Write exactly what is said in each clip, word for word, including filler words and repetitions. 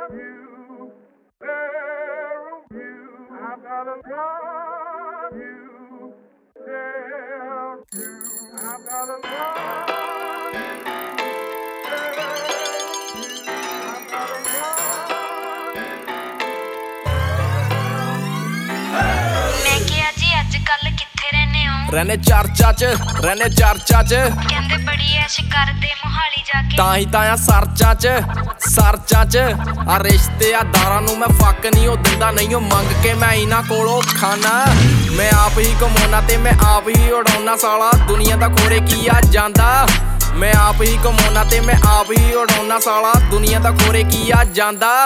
you, tell you, I gotta love you, tell you, I gotta love you, tell you, I gotta love you. मैं किया जी अजकल किथे रहने हो? रहने चर्चा च रहने चर्चा च कहंदे बड़ी ऐश करदे मोहाली जाके ਤਾਂ ਹੀ ਤਾਂ ਆ ਸਰਚਾਂ ਚ ਸਰਚਾਂ ਚ ਆ ਰਿਸ਼ਤੇਦਾਰਾਂ ਨੂੰ ਮੈਂ ਫੱਕ ਨਹੀਂ ਉਹ ਦਿੰਦਾ ਨਹੀਂ ਉਹ ਮੰਗ ਕੇ ਮੈਂ ਇਹਨਾਂ ਕੋਲੋਂ ਖਾਣਾ ਮੈਂ ਆਪ ਹੀ ਕਮਾਉਣਾ ਤੇ ਮੈਂ ਆਪ ਹੀ ਉਡਾਉਣਾ ਸਾਲਾ ਦੁਨੀਆ ਦਾ ਖੋਰੇ ਕੀ ਆ ਜਾਂਦਾ ਮੈਂ ਆਪ ਹੀ ਕਮਾਉਣਾ ਤੇ ਮੈਂ ਆਪ ਹੀ ਉਡਾਉਣਾ ਸਾਲਾ ਦੁਨੀਆ ਦਾ ਖੋਰੇ ਕੀ ਆ ਜਾਂਦਾ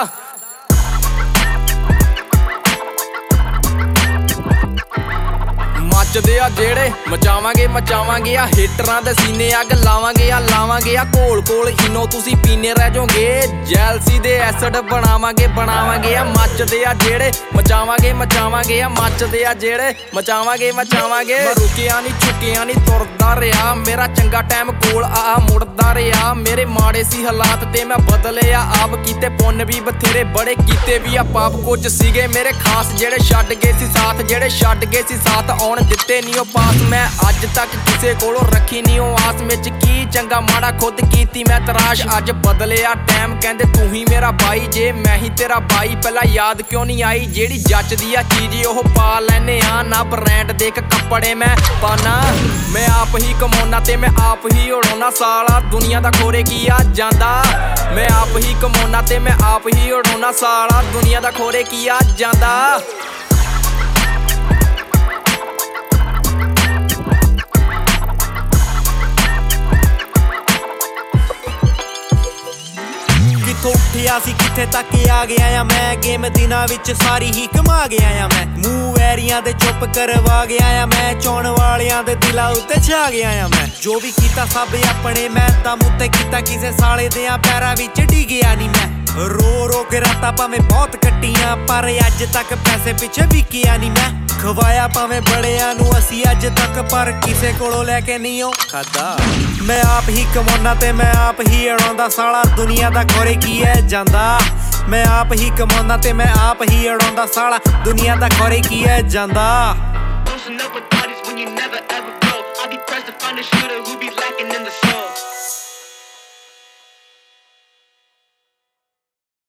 ਮੱਚਦੇ ਆ ਜਿਹੜੇ ਮਚਾਵਾਂਗੇ ਮਚਾਵਾਂਗੇ ਆ ਹੀਟਰਾਂ ਦੇ ਸੀਨੇ ਅੱਗ ਲਾਵਾਂਗੇ ਆ ਲਾਵਾਂਗੇ ਆ ਕੋਲ ਕੋਲ ਇਨੋ ਤੁਸੀਂ ਪੀਨੇ ਰਹਿ ਜਾਓਗੇ ਜੈਲਸੀ ਦੇ ਐਸਿਡ ਬਣਾਵਾਂਗੇ ਬਣਾਵਾਂਗੇ ਆ ਮੱਚਦੇ ਆ ਜਿਹੜੇ ਮਚਾਵਾਂਗੇ ਮਚਾਵਾਂਗੇ ਆ ਮੱਚਦੇ ਆ ਜਿਹੜੇ ਮਚਾਵਾਂਗੇ ਮਚਾਵਾਂਗੇ ਮੈਂ ਰੁਕਿਆ ਨਹੀਂ ਝੁਕਿਆ ਨਹੀਂ ਤੁਰਦਾ ਰਿਹਾ ਮੇਰਾ ਚੰਗਾ ਟਾਈਮ ਕੋਲ ਆ ਮੁੜਦਾ ਰਿਹਾ ਮੇਰੇ ਮਾੜੇ ਸੀ ਹਾਲਾਤ ਤੇ ਮੈਂ ਬਦਲਿਆ ਆਪ ਕੀਤੇ ਪੁੰਨ ਵੀ ਬਥੇਰੇ ਬੜੇ ਕੀਤੇ ਵੀ ਆ ਪਾਪ ਕੁਝ ਸੀਗੇ ਮੇਰੇ ਖਾਸ ਜਿਹੜੇ ਛੱਡ ਗਏ ਸੀ ਸਾਥ ਜਿਹੜੇ ਛੱਡ ਗਏ ਸੀ ਸਾਥ ਆਉਣ ਦਿੱਤੇ ਨਹੀਂ ਉਹ ਪਾਸ ਮੈਂ ਅੱਜ ਤੱਕ ਕਿਸੇ ਕੋਲੋਂ ਰੱਖੀ ਨਹੀਂ ਉਹ ਆਸ ਵਿੱਚ ਕੀ ਚੰਗਾ ਮਾੜਾ ਖੁਦ ਕੀਤੀ ਮੈਂ ਤਰਾਸ਼ ਅੱਜ ਬਦਲਿਆ ਟਾਈਮ ਕਹਿੰਦੇ ਤੂੰ ਹੀ ਮੇਰਾ ਬਾਈ ਜੇ ਮੈਂ ਹੀ ਤੇਰਾ ਬਾਈ ਪਹਿਲਾਂ ਯਾਦ ਕਿਉਂ ਨਹੀਂ ਆਈ ਜਿਹੜੀ ਜੱਚਦੀ ਆ ਚੀਜ਼ ਉਹ ਪਾ ਲੈਨੇ ਆ ਨਾ ਬ੍ਰਾਂਡ ਦੇਖ ਕੱਪੜੇ ਮੈਂ ਪਾਣਾ ਮੈਂ ਆਪ ਹੀ ਕਮਾਉਣਾ ਤੇ ਮੈਂ ਆਪ ਹੀ ਉਡਾਉਣਾ ਸਾਲਾ ਦੁਨੀਆ ਦਾ ਖੋਰੇ ਕੀ ਆ ਜਾਂਦਾ ਮੈਂ ਆਪ ਹੀ ਕਮਾਉਣਾ ਤੇ ਮੈਂ ਆਪ ਹੀ ਉਡਾਉਣਾ ਸਾਲਾ ਦੁਨੀਆ ਦਾ ਖੋਰੇ ਕੀ ਆ ਜਾਂਦਾ ਕਿੱਥੋਂ ਉੱਠਿਆ ਸੀ ਕਿੱਥੇ ਤੱਕ ਆ ਗਿਆ ਆ ਮੈਂ ਗੇਮ ਦਿਨਾਂ ਵਿੱਚ ਸਾਰੀ ਹੀ ਕਮਾ ਗਿਆ ਆ ਮੈਂ ਮੂੰਹ ਵੈਰੀਆਂ ਦੇ ਚੁੱਪ ਕਰਵਾ ਗਿਆ ਆ ਮੈਂ ਚੌਣ ਵਾਲਿਆਂ ਦੇ ਦਿਲਾਂ ਉੱਤੇ ਛਾ ਗਿਆ ਆ ਮੈਂ ਜੋ ਵੀ ਕੀਤਾ ਸਭ ਆਪਣੇ ਮੈਂ ਦਮ ਉੱਤੇ ਕੀਤਾ ਕਿਸੇ ਸਾਲੇ ਦੇ ਪੈਰਾਂ ਵਿੱਚ ਡਿੱਗਿਆ ਨਹੀਂ ਮੈਂ ਰੋ ਰੋ ਕੇ ਰਾਤਾਂ ਭਾਵੇਂ ਬਹੁਤ ਕੱਟੀਆਂ ਪਰ ਅੱਜ ਤੱਕ ਪੈਸੇ ਪਿੱਛੇ ਵਿਕਿਆ ਨਹੀਂ ਮੈਂ ਖਵਾਇਆ ਭਾਵੇਂ ਬੜਿਆਂ ਨੂੰ ਅਸੀਂ ਅੱਜ ਤੱਕ ਪਰ ਕਿਸੇ ਕੋਲੋਂ ਲੈ ਕੇ ਨਹੀਂ ਉਹ ਖਾਦਾ ਮੈਂ ਆਪ ਹੀ ਕਮਾਉਣਾ ਤੇ ਮੈਂ ਆਪ ਹੀ ਉਡਾਉਂਦਾ ਸਾਲਾ ਦੁਨੀਆ ਦਾ ਖੋਰੇ ਕੀ ਹੈ ਜਾਂਦਾ ਮੈਂ ਆਪ ਹੀ ਕਮਾਉਣਾ ਤੇ ਮੈਂ ਆਪ ਹੀ ਉਡਾਉਂਦਾ ਸਾਲਾ ਦੁਨੀਆ ਦਾ ਖੋਰੇ ਕੀ ਹੈ ਜਾਂਦਾ